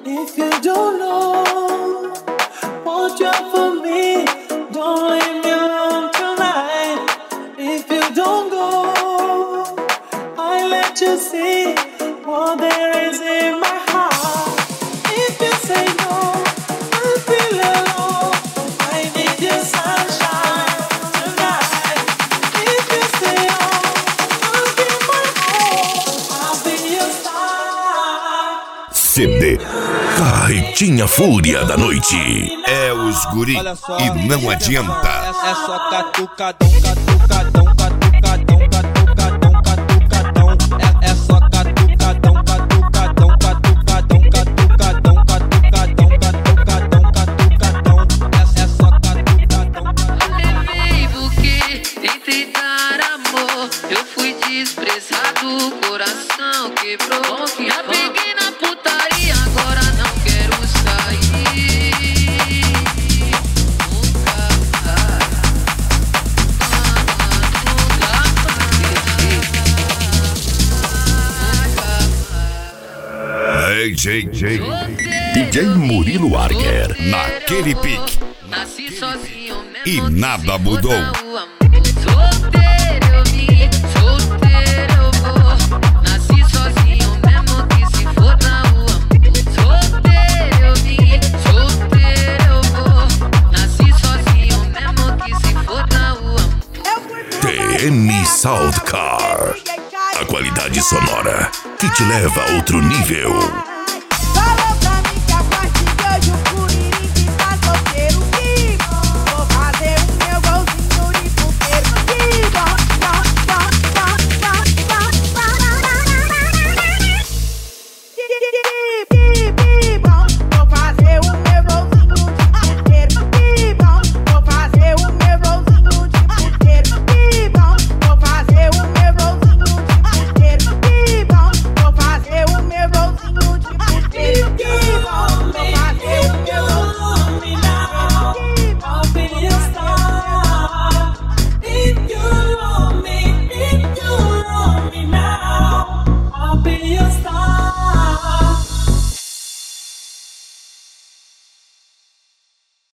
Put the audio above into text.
If you don't know what you're for me, don't leave me alone tonight. If you don't go, I let you see what there is in my heart. If you say no, I feel alone. I need your sunshine tonight. If you say oh, I'll give my all. I'll be your star. CD Carretinha Fúria da Noite. É os guri e não adianta. É só catucadão, catucadão, catucadão, catucadão, catucadão. É só catucadão, catucadão, catucadão, catucadão, catucadão, catucadão, catucadão. É só catucadão. Levei buquê, tentei dar amor. Eu fui desprezado, o coração quebrou. Já peguei na putaria, agora não quero sair. DJ Murilo Arger, naquele pique. Nasci sozinho mesmo E que nada se mudou. foda o amor. Solteiro eu vim, solteiro eu vou. Nasci sozinho mesmo que se foda o amor. Solteiro eu vim, solteiro eu vou. Nasci sozinho mesmo que se foda o amor. TN Soundcar, a qualidade sonora que te leva a outro nível.